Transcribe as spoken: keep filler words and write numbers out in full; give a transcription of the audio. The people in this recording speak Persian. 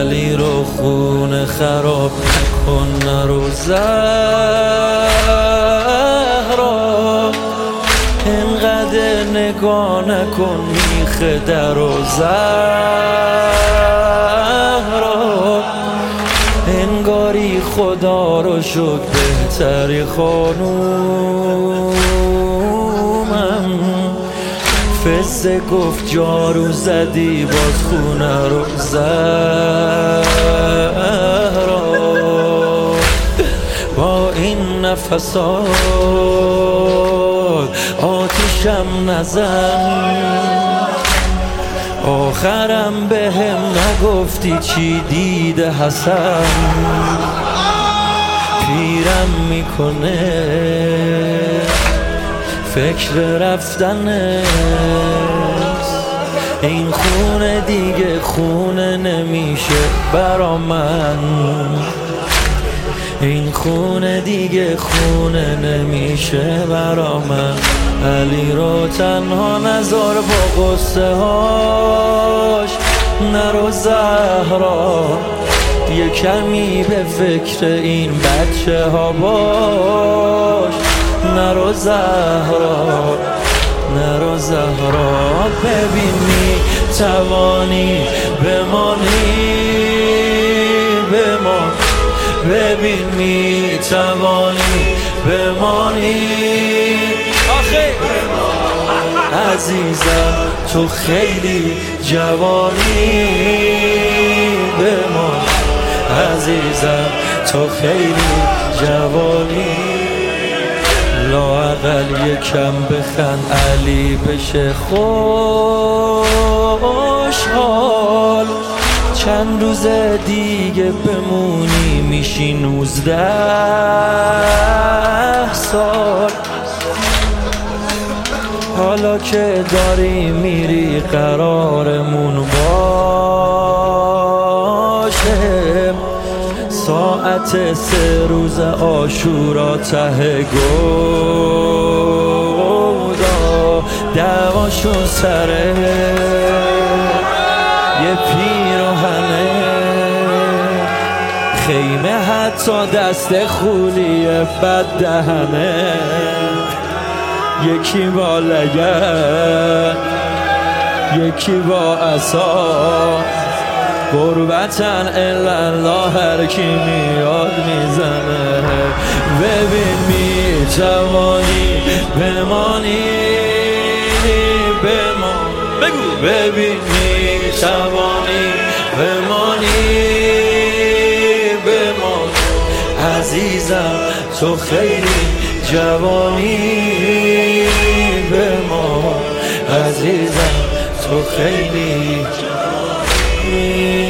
علی رو خون خراب نکن، نرو زهرا اینقدر نگاه نکن میخه در و زهرا انگاری خدا رو شکر بهتری خانومم فزه گفت جارو زدی باز خونه رو زهرا با این نفسات آتیشم نزن آخرم به هم نگفتی چی دیده حسن پیرم میکنه فکر رفتنه این خونه دیگه خونه نمیشه برا من این خونه دیگه خونه نمیشه برا من علی رو تنها نذار با قصه هاش نرو زهرا یه کمی به فکر این بچه ها باش نرو زهرا نرو زهرا ببین می توانی بمانی بمان ببین می توانی بمانی آخه عزیزم تو خیلی جوانی بمان عزیزم تو خیلی جوانی لااقل یکم بخند علی بشه خوشحال چند روز دیگه بمونی میشی نوزده سال حالا که داری میری قرارمون باشه ساعت سه روز عاشورا ته گودا دعواشون سره یه پیراهنه خیمه حتی دست خولیه بد دهنه یکی با لگن یکی با عصا قربتن الله هر کی میاد میزنه ببین میتوانی بمانی بمان بگو ببین میتوانی بمانی بمان عزیزم تو خیلی جوانی بمان عزیزم تو خیلی جوانی